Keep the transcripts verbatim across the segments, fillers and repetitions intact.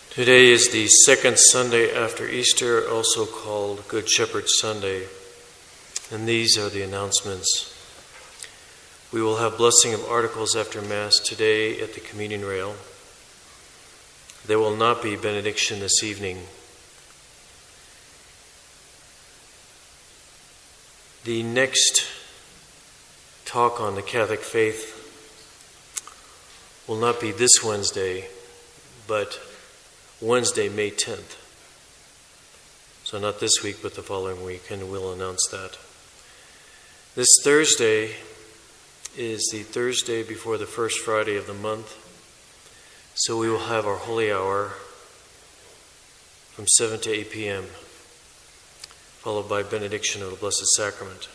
Today is the second Sunday after Easter, also called Good Shepherd Sunday, and these are the announcements. We will have blessing of articles after Mass today at the communion rail. There will not be benediction this evening. The next talk on the Catholic faith will not be this Wednesday, but Wednesday, May tenth. So not this week, but the following week, and we'll announce that. This Thursday is the Thursday before the first Friday of the month, so we will have our Holy Hour from seven to eight p.m., followed by benediction of the Blessed Sacrament.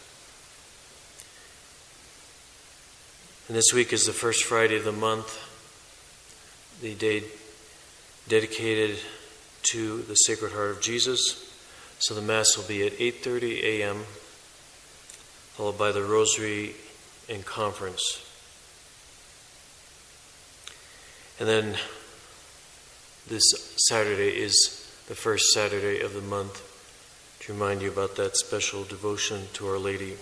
And this week is the first Friday of the month, the day dedicated to the Sacred Heart of Jesus. So the Mass will be at eight thirty a.m., followed by the Rosary and Conference. And then this Saturday is the first Saturday of the month to remind you about that special devotion to Our Lady.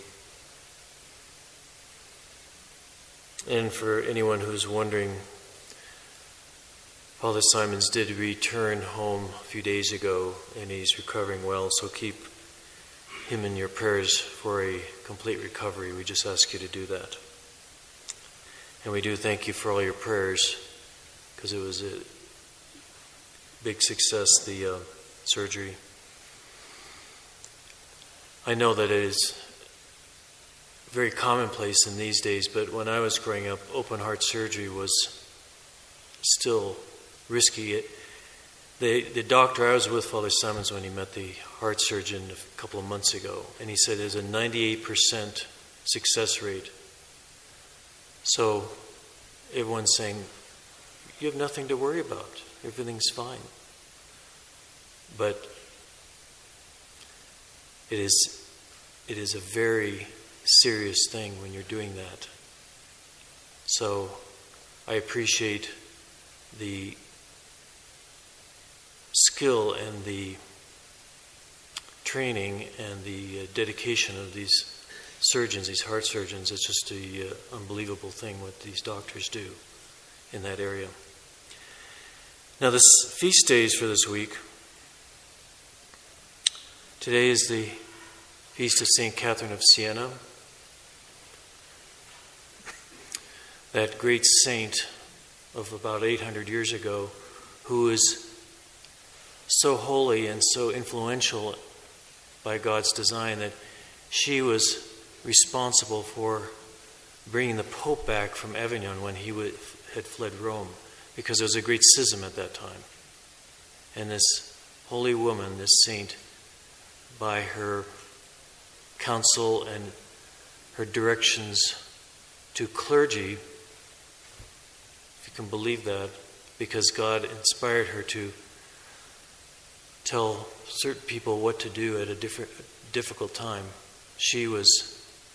And for anyone who's wondering, Father Simons did return home a few days ago, and he's recovering well, so keep him in your prayers for a complete recovery. We just ask you to do that. And we do thank you for all your prayers, because it was a big success, the uh, surgery. I know that it is very commonplace in these days, but when I was growing up, open heart surgery was still risky. It, the, the doctor, I was with Father Simons when he met the heart surgeon a couple of months ago, and he said there's a ninety-eight percent success rate. So everyone's saying, you have nothing to worry about. Everything's fine. But it is, it is a very serious thing when you're doing that. So I appreciate the skill and the training and the uh, dedication of these surgeons, these heart surgeons. It's just an uh, unbelievable thing what these doctors do in that area. Now, the feast days for this week. Today is the feast of Saint Catherine of Siena, that great saint of about eight hundred years ago, who is so holy and so influential by God's design that she was responsible for bringing the Pope back from Avignon when he would, had fled Rome, because there was a great schism at that time. And this holy woman, this saint, by her counsel and her directions to clergy, if you can believe that, because God inspired her to tell certain people what to do at a different, difficult time. She was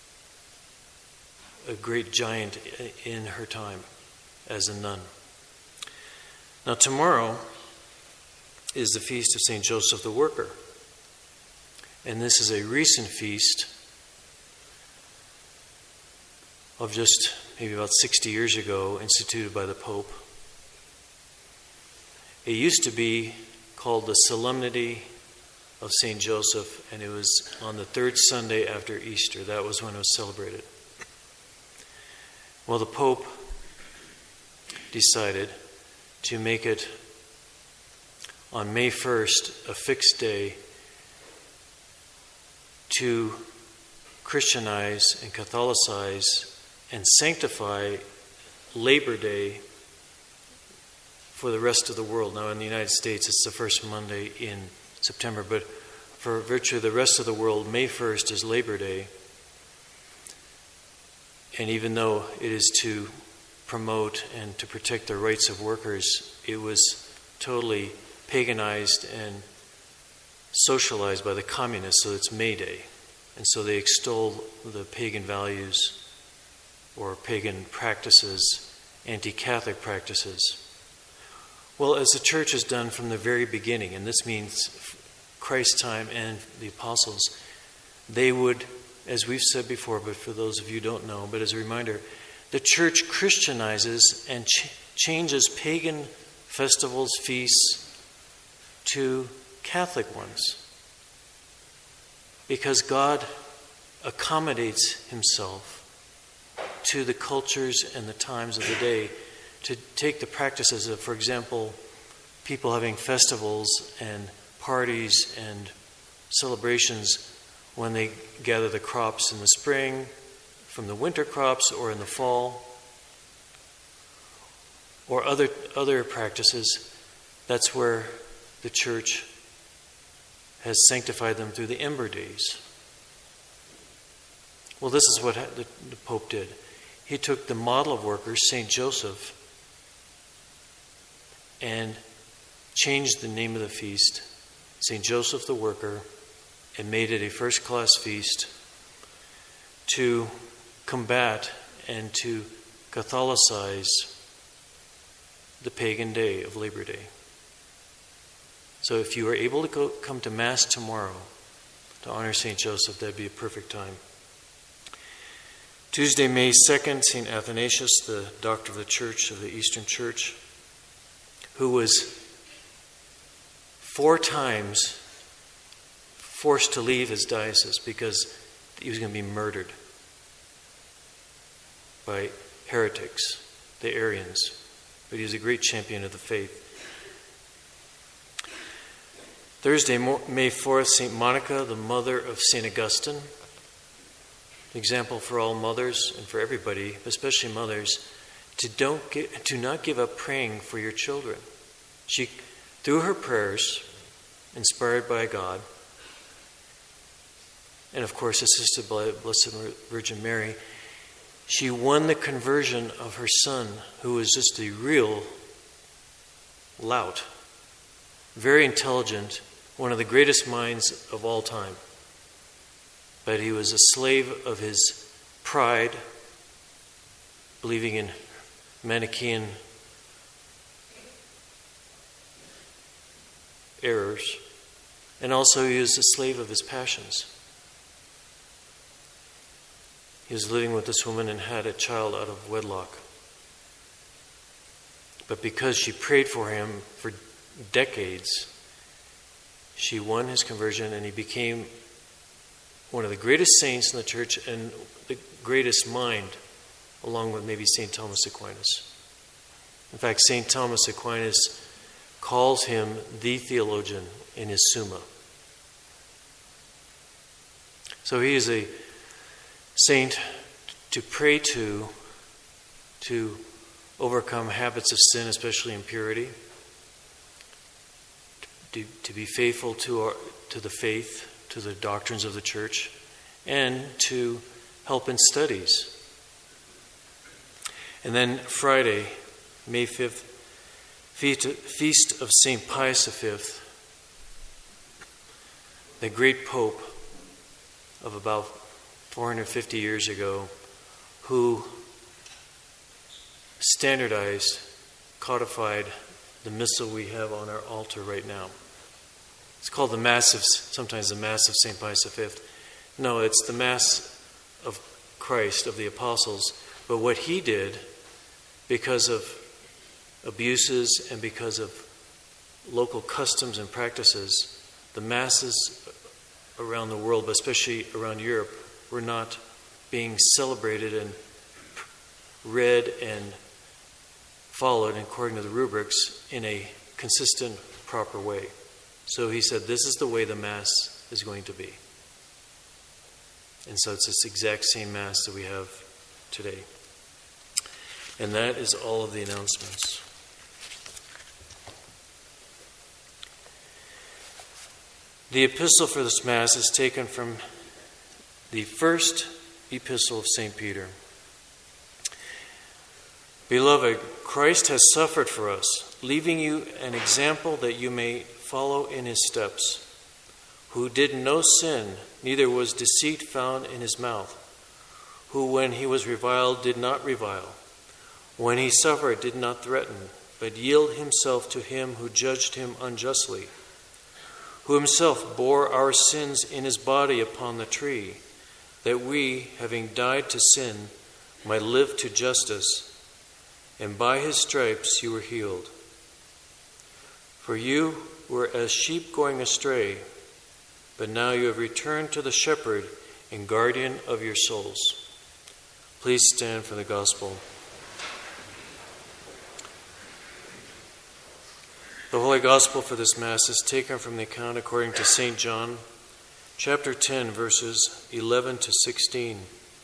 a great giant in her time as a nun. Now tomorrow is the feast of Saint Joseph the Worker. And this is a recent feast of just maybe about sixty years ago, instituted by the Pope. It used to be called the Solemnity of Saint Joseph, and it was on the third Sunday after Easter. That was when it was celebrated. Well, the Pope decided to make it on May first a fixed day to Christianize and Catholicize and sanctify Labor Day for the rest of the world. Now in the United States it's the first Monday in September, but for virtue of the rest of the world, May first is Labor Day. And even though it is to promote and to protect the rights of workers, it was totally paganized and socialized by the communists, so it's May Day. And so they extol the pagan values or pagan practices, anti-Catholic practices. Well, as the church has done from the very beginning, and this means Christ's time and the apostles, they would, as we've said before, but for those of you who don't know, but as a reminder, the church Christianizes and ch- changes pagan festivals, feasts, to Catholic ones. Because God accommodates himself to the cultures and the times of the day, to take the practices of, for example, people having festivals and parties and celebrations when they gather the crops in the spring, from the winter crops, or in the fall, or other other practices. That's where the church has sanctified them through the Ember Days. Well, this is what the, the Pope did. He took the model of workers, Saint Joseph, and changed the name of the feast, Saint Joseph the Worker, and made it a first-class feast to combat and to Catholicize the pagan day of Labor Day. So if you are able to go, come to Mass tomorrow to honor Saint Joseph, that'd be a perfect time. Tuesday, May second, Saint Athanasius, the doctor of the Church, of the Eastern Church, who was four times forced to leave his diocese because he was going to be murdered by heretics, the Arians. But he was a great champion of the faith. Thursday, May fourth, Saint Monica, the mother of Saint Augustine. Example for all mothers and for everybody, especially mothers, to don't get, to not give up praying for your children. She, through her prayers, inspired by God, and of course assisted by Blessed Virgin Mary, she won the conversion of her son, who was just a real lout, very intelligent, one of the greatest minds of all time. But he was a slave of his pride, believing in Manichaean errors, and also he was a slave of his passions. He was living with this woman and had a child out of wedlock. But because she prayed for him for decades, she won his conversion and he became one of the greatest saints in the church and the greatest mind, along with maybe Saint Thomas Aquinas. In fact, Saint Thomas Aquinas calls him the theologian in his Summa. So he is a saint to pray to, to overcome habits of sin, especially impurity, to, to be faithful to our, to the faith, to the doctrines of the church, and to help in studies. And then Friday, May fifth, Feast of Saint Pius the Fifth, the great Pope of about four hundred fifty years ago, who standardized, codified the missal we have on our altar right now. It's called the Mass of, sometimes the Mass of Saint Pius the Fifth. No, it's the Mass of Christ, of the Apostles. But what he did, because of abuses and because of local customs and practices, the Masses around the world, but especially around Europe, were not being celebrated and read and followed according to the rubrics in a consistent, proper way. So he said, this is the way the Mass is going to be. And so it's this exact same Mass that we have today. And that is all of the announcements. The epistle for this Mass is taken from the first epistle of Saint Peter. Beloved, Christ has suffered for us, leaving you an example that you may follow in his steps, who did no sin, neither was deceit found in his mouth, who when he was reviled did not revile, when he suffered did not threaten, but yield himself to him who judged him unjustly, who himself bore our sins in his body upon the tree, that we, having died to sin, might live to justice, and by his stripes you were healed. For you were as sheep going astray, but now you have returned to the shepherd and guardian of your souls. Please stand for the gospel. The Holy Gospel for this Mass is taken from the account according to Saint John, chapter ten, verses eleven to sixteen.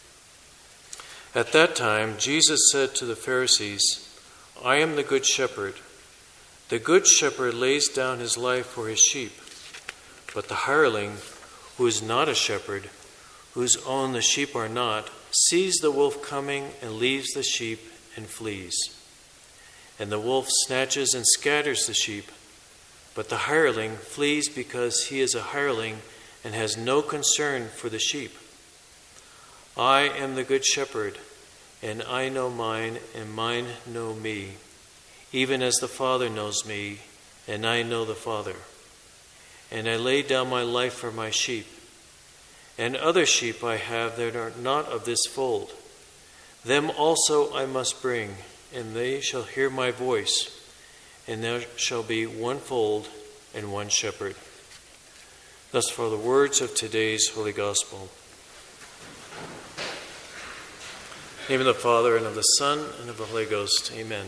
At that time, Jesus said to the Pharisees, I am the good shepherd. The good shepherd lays down his life for his sheep. But the hireling, who is not a shepherd, whose own the sheep are not, sees the wolf coming and leaves the sheep and flees. And the wolf snatches and scatters the sheep. But the hireling flees because he is a hireling and has no concern for the sheep. I am the good shepherd, and I know mine, and mine know me, even as the Father knows me, and I know the Father. And I lay down my life for my sheep. And other sheep I have that are not of this fold. Them also I must bring, and they shall hear my voice, and there shall be one fold and one shepherd. Thus for the words of today's Holy Gospel. In the name of the Father, and of the Son, and of the Holy Ghost. Amen.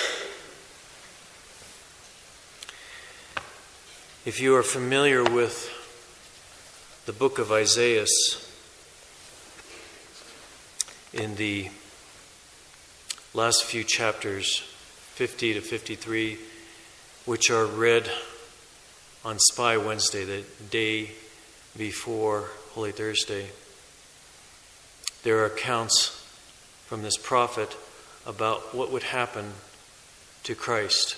If you are familiar with the book of Isaiah, in the last few chapters, fifty to fifty-three, which are read on Spy Wednesday, the day before Holy Thursday, there are accounts from this prophet about what would happen to Christ.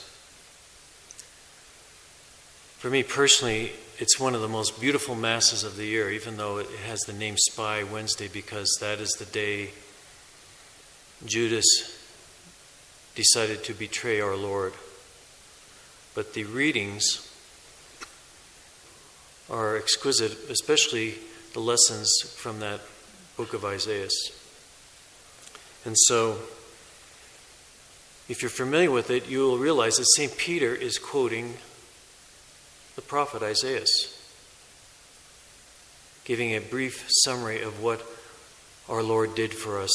For me personally, it's one of the most beautiful Masses of the year, even though it has the name Spy Wednesday, because that is the day Judas decided to betray our Lord. But the readings are exquisite, especially the lessons from that book of Isaiah. And so, if you're familiar with it, you will realize that Saint Peter is quoting the prophet Isaiah, giving a brief summary of what our Lord did for us.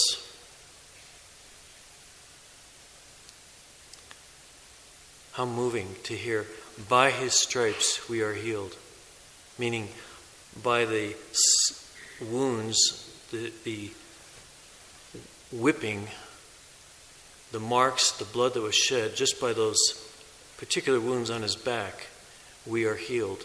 How moving to hear, by his stripes we are healed. Meaning, by the wounds, the, the whipping, the marks, the blood that was shed, just by those particular wounds on his back, we are healed.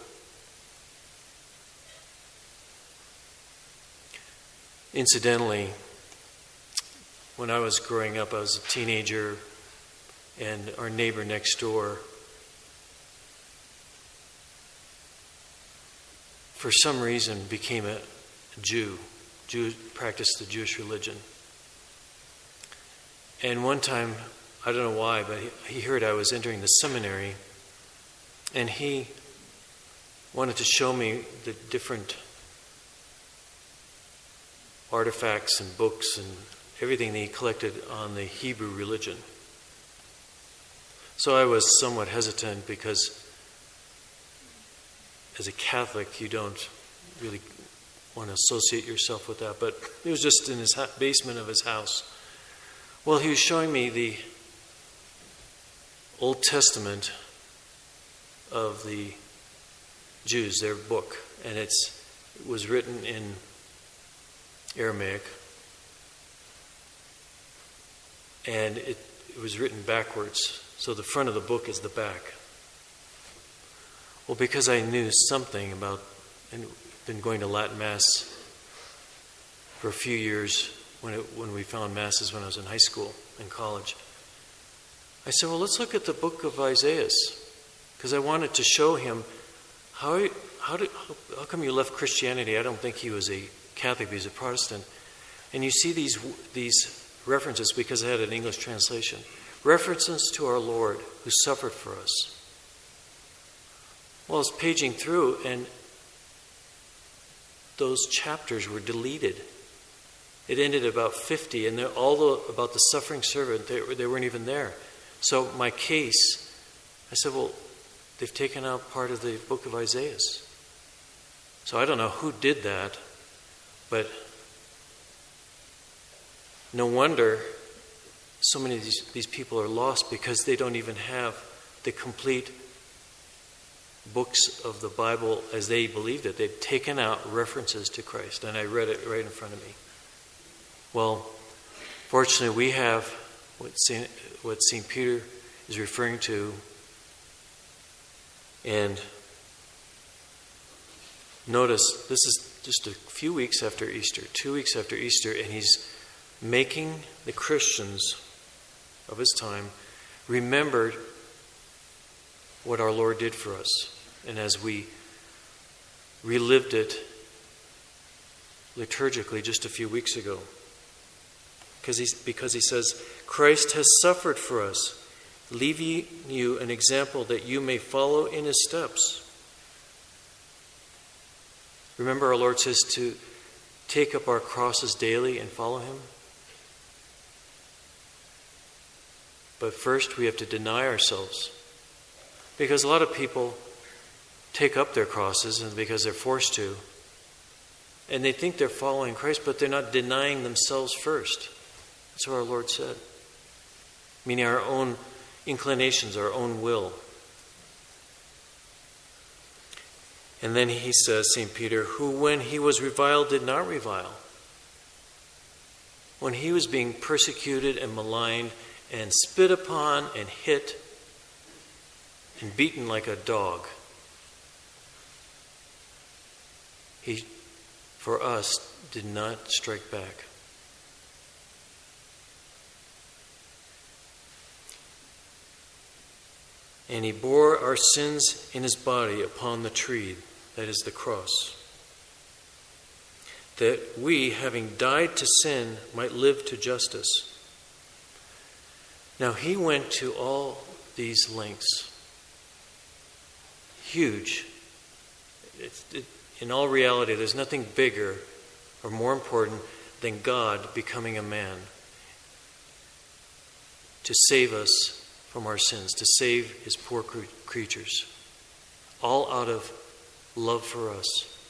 Incidentally, when I was growing up, I was a teenager, and our neighbor next door, for some reason, became a Jew. Jew practiced the Jewish religion. And one time, I don't know why, but he, he heard I was entering the seminary, and he wanted to show me the different artifacts and books and everything that he collected on the Hebrew religion. So I was somewhat hesitant because as a Catholic, you don't really want to associate yourself with that. But it was just in his basement of his house. Well, he was showing me the Old Testament of the Jews, their book, and it's, it was written in Aramaic, and it, it was written backwards, so the front of the book is the back. Well, because I knew something about, and been going to Latin Mass for a few years when it, when we found Masses when I was in high school and college, I said, well, let's look at the book of Isaiah, because I wanted to show him how how, did, how come you left Christianity? I don't think he was a Catholic, he was a Protestant. And you see these these references because I had an English translation. references to our Lord who suffered for us. Well, I was paging through, and those chapters were deleted. It ended about fifty, and all the, about the suffering servant, they, they weren't even there. So my case, I said, well, they've taken out part of the book of Isaiah. So I don't know who did that, but no wonder so many of these, these people are lost, because they don't even have the complete books of the Bible as they believed it. They've taken out references to Christ, and I read it right in front of me. Well, fortunately, we have what Saint, what Saint Peter is referring to, and notice this is just a few weeks after Easter, two weeks after Easter, and he's making the Christians of his time remembered what our Lord did for us. And as we relived it liturgically just a few weeks ago, because he, because he says, Christ has suffered for us, leaving you an example that you may follow in his steps. Remember, our Lord says to take up our crosses daily and follow him. But first we have to deny ourselves. Because a lot of people take up their crosses and because they're forced to. And they think they're following Christ, but they're not denying themselves first. That's what our Lord said. Meaning our own inclinations, our own will. And then he says, Saint Peter, who when he was reviled did not revile. When he was being persecuted and maligned and spit upon and hit and beaten like a dog, he, for us, did not strike back. And he bore our sins in his body upon the tree, that is the cross, that we, having died to sin, might live to justice. Now he went to all these lengths. Huge. It, it, in all reality, there's nothing bigger or more important than God becoming a man to save us from our sins, to save his poor creatures, all out of love for us.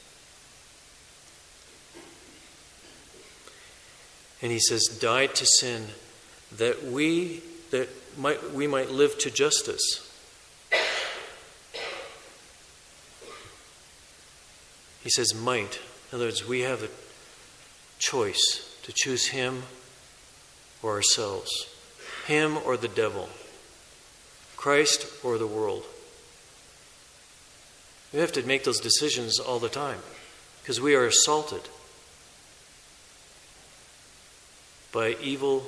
And he says, died to sin, that we that might we might live to justice. He says might. In other words, we have a choice to choose him or ourselves, him or the devil, Christ or the world. We have to make those decisions all the time because we are assaulted by evil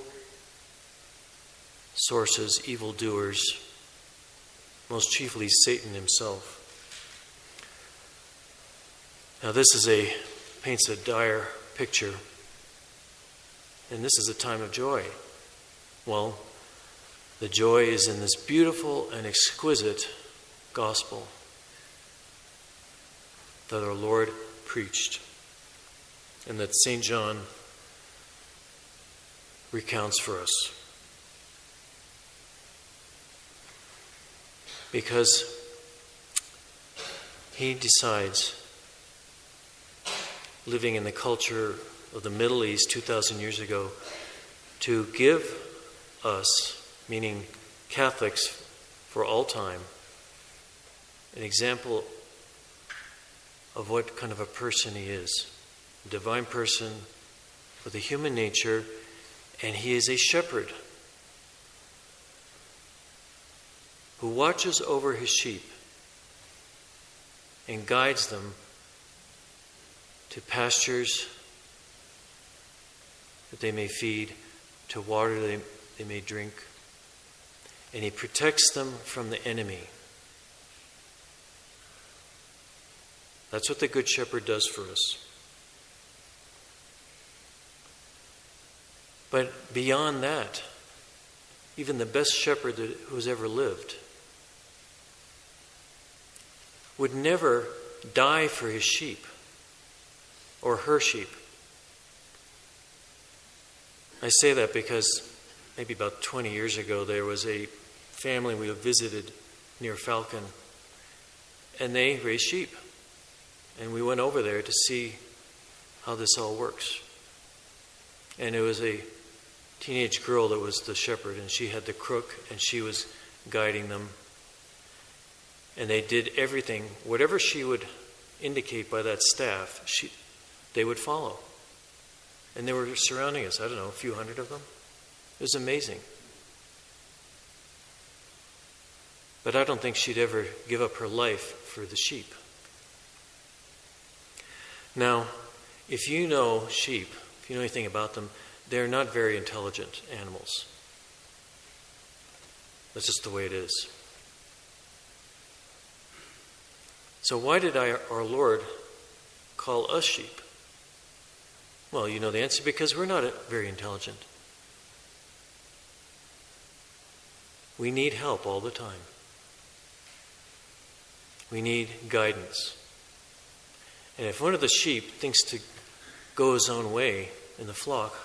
sources, evil doers, most chiefly Satan himself. Now this is a paints a dire picture, and this is a time of joy. Well, the joy is in this beautiful and exquisite gospel that our Lord preached and that Saint John recounts for us. Because he decides, living in the culture of the Middle East two thousand years ago, to give us, meaning Catholics for all time, an example of what kind of a person he is. A divine person with a human nature, and he is a shepherd who watches over his sheep and guides them to pastures that they may feed, to water they, they may drink, and he protects them from the enemy. That's what the Good Shepherd does for us. But beyond that, even the best shepherd that, who's ever lived, would never die for his sheep or her sheep. I say that because maybe about twenty years ago there was a family we visited near Falcon, and they raised sheep. And we went over there to see how this all works. And it was a teenage girl that was the shepherd, and she had the crook, and she was guiding them. And they did everything, whatever she would indicate by that staff, she, they would follow. And they were surrounding us, I don't know, a few hundred of them. It was amazing. But I don't think she'd ever give up her life for the sheep. Now, if you know sheep, if you know anything about them, they're not very intelligent animals. That's just the way it is. So why did I, our Lord call us sheep? Well, you know the answer, because we're not very intelligent. We need help all the time. We need guidance. And if one of the sheep thinks to go his own way in the flock,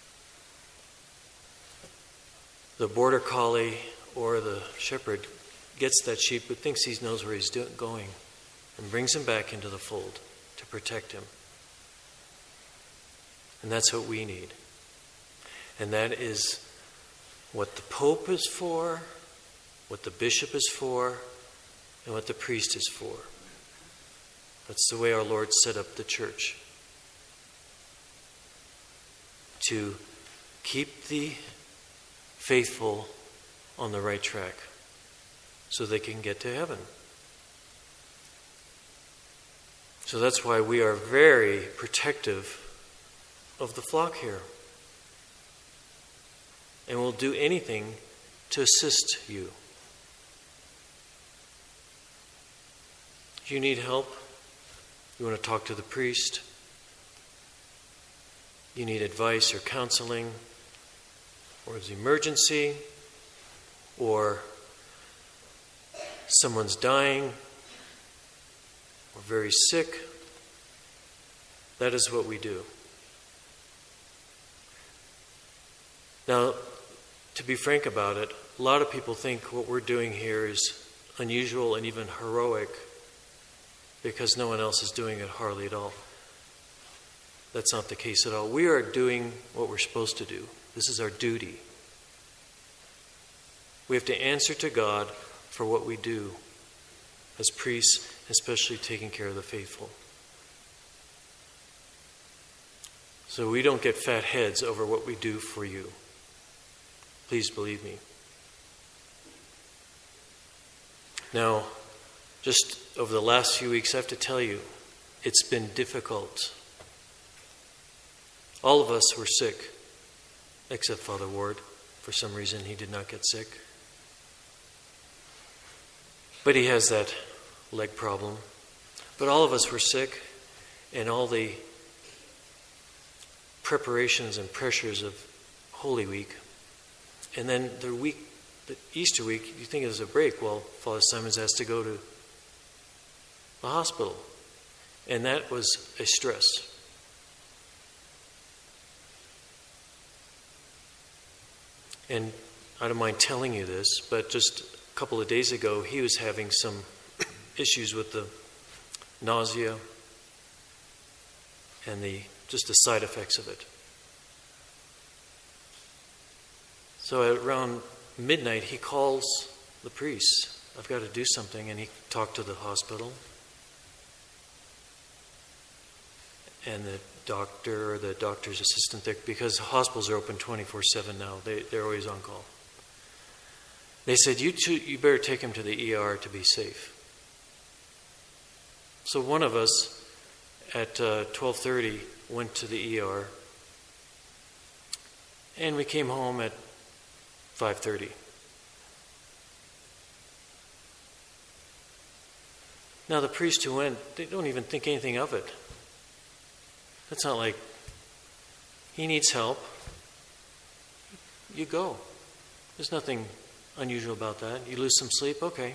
the border collie or the shepherd gets that sheep but thinks he knows where he's do- going and brings him back into the fold to protect him. And that's what we need. And that is what the Pope is for, what the bishop is for, and what the priest is for. That's the way our Lord set up the church. To keep the faithful on the right track so they can get to heaven. So that's why we are very protective of the flock here. And we'll do anything to assist you. If you need help, you want to talk to the priest, you need advice or counseling, or it's an emergency, or someone's dying, or very sick, that is what we do. Now, to be frank about it, a lot of people think what we're doing here is unusual and even heroic because no one else is doing it hardly at all. That's not the case at all. We are doing what we're supposed to do. This is our duty. We have to answer to God for what we do as priests, especially taking care of the faithful. So we don't get fat heads over what we do for you. Please believe me. Now, just over the last few weeks, I have to tell you, it's been difficult. All of us were sick, except Father Ward. For some reason, he did not get sick. But he has that leg problem. But all of us were sick, and all the preparations and pressures of Holy Week. And then the week, the Easter week, you think it was a break. Well, Father Simons has to go to the hospital. And that was a stress. And I don't mind telling you this, but just a couple of days ago, he was having some issues with the nausea and the just the side effects of it. So at around midnight, he calls the priest. I've got to do something. And he talked to the hospital. And the doctor or the doctor's assistant there, because hospitals are open twenty-four seven now. They, they're always on call. They said, you, two, you better take him to the E R to be safe. So one of us at uh, twelve thirty went to the E R. And we came home at five thirty. Now the priest who went, they don't even think anything of it. It's not like he needs help. You go. There's nothing unusual about that. You lose some sleep, okay.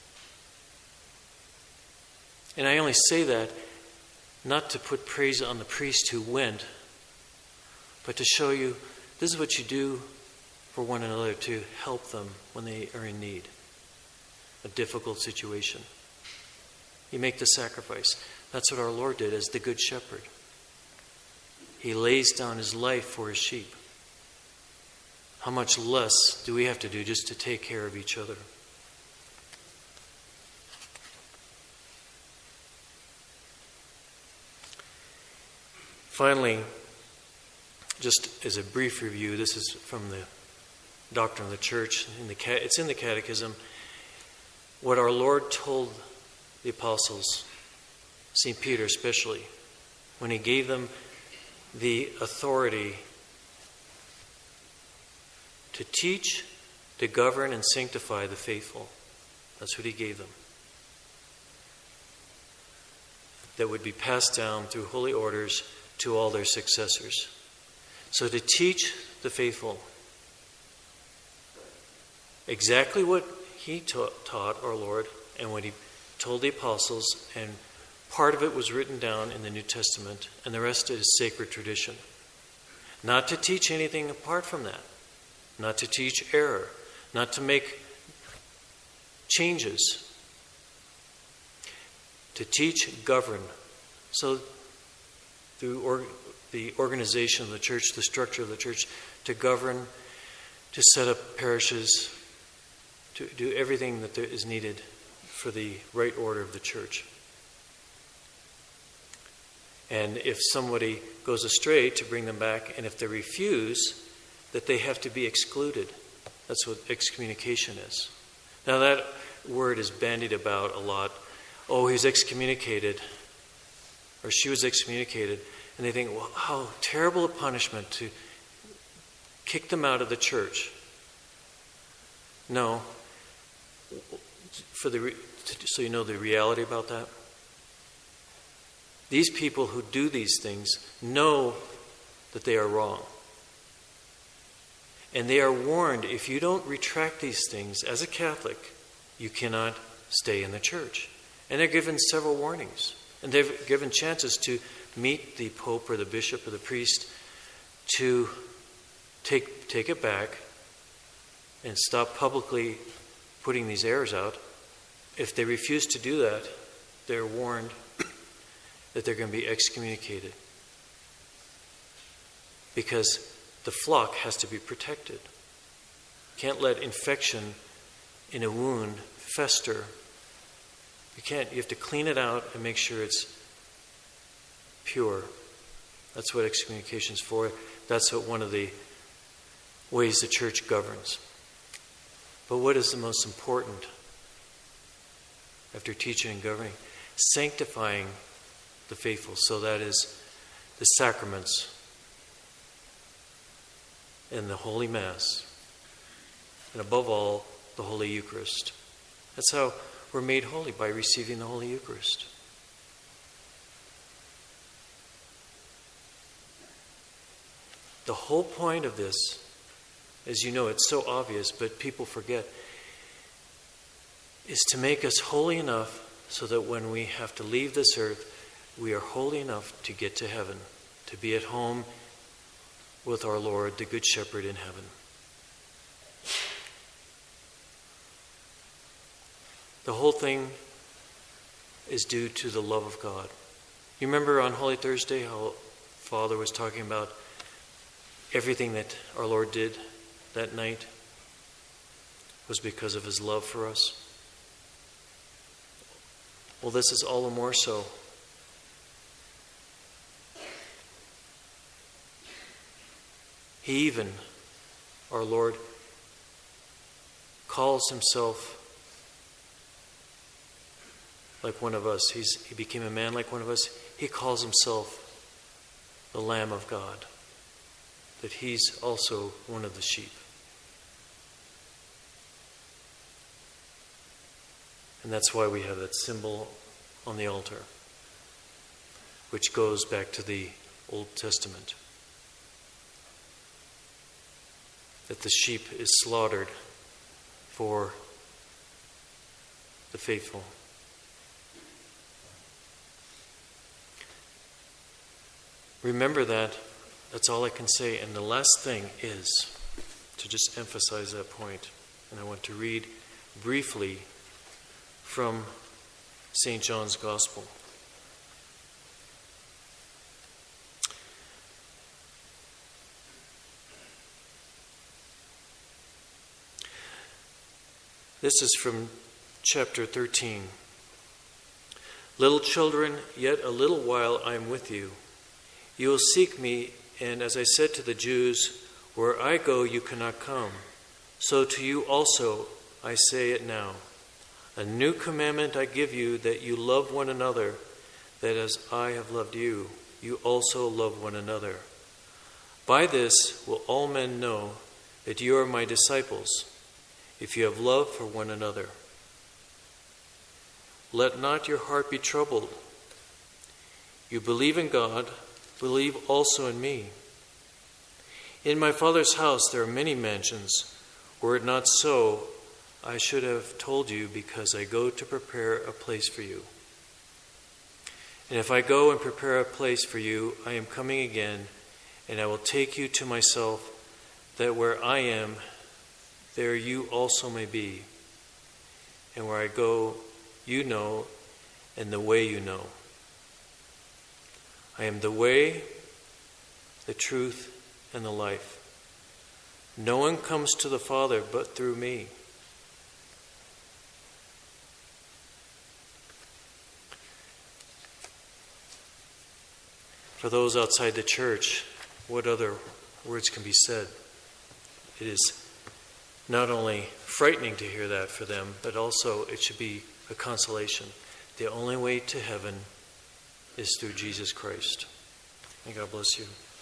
And I only say that not to put praise on the priest who went, but to show you this is what you do for one another to help them when they are in need, a difficult situation. You make the sacrifice. That's what our Lord did as the Good Shepherd. He lays down his life for his sheep. How much less do we have to do just to take care of each other? Finally, just as a brief review, this is from the Doctrine of the Church. In the, it's in the Catechism. What our Lord told the apostles, Saint Peter especially, when he gave them the authority to teach, to govern, and sanctify the faithful. That's what he gave them. That would be passed down through holy orders to all their successors. So to teach the faithful exactly what he ta- taught our Lord and what he told the apostles, and part of it was written down in the New Testament, and the rest is sacred tradition. Not to teach anything apart from that. Not to teach error. Not to make changes. To teach, govern. So through or, the organization of the church, the structure of the church, to govern, to set up parishes, to do everything that there is needed for the right order of the church. And if somebody goes astray, to bring them back, and if they refuse, that they have to be excluded. That's what excommunication is. Now that word is bandied about a lot. Oh, he's excommunicated, or she was excommunicated. And they think, well, how terrible a punishment to kick them out of the church. No. For the so you know the reality about that. These people who do these things know that they are wrong. And they are warned, if you don't retract these things as a Catholic, you cannot stay in the church. And they're given several warnings. And they're given chances to meet the Pope or the Bishop or the priest to take, take it back and stop publicly putting these errors out. If they refuse to do that, they're warned that they're going to be excommunicated. Because the flock has to be protected. Can't let infection in a wound fester. You can't, you have to clean it out and make sure it's pure. That's what excommunication is for. That's what one of the ways the church governs. But what is the most important after teaching and governing? Sanctifying the faithful. So that is the sacraments and the Holy Mass. And above all, the Holy Eucharist. That's how we're made holy, by receiving the Holy Eucharist. The whole point of this, as you know, it's so obvious, but people forget, is to make us holy enough so that when we have to leave this earth, we are holy enough to get to heaven, to be at home with our Lord, the Good Shepherd in heaven. The whole thing is due to the love of God. You remember on Holy Thursday how Father was talking about everything that our Lord did that night was because of his love for us? Well, this is all the more so. He even, our Lord, calls himself like one of us. He's, he became a man like one of us. He calls himself the Lamb of God, that he's also one of the sheep. And that's why we have that symbol on the altar, which goes back to the Old Testament. that the sheep is slaughtered for the faithful. Remember that. That's all I can say. And the last thing is to just emphasize that point. And I want to read briefly from Saint John's Gospel. This is from chapter thirteen. Little children, yet a little while I am with you. You will seek me, and as I said to the Jews, where I go you cannot come. So to you also I say it now. A new commandment I give you, that you love one another, that as I have loved you, you also love one another. By this will all men know that you are my disciples, if you have love for one another. Let not your heart be troubled. You believe in God, believe also in me. In my Father's house there are many mansions. Were it not so, I should have told you, because I go to prepare a place for you. And if I go and prepare a place for you, I am coming again, and I will take you to myself, that where I am, there you also may be. And where I go, you know, and the way you know. I am the way, the truth, and the life. No one comes to the Father but through me. For those outside the church, what other words can be said? It is not only frightening to hear that for them, but also it should be a consolation. The only way to heaven is through Jesus Christ. May God bless you.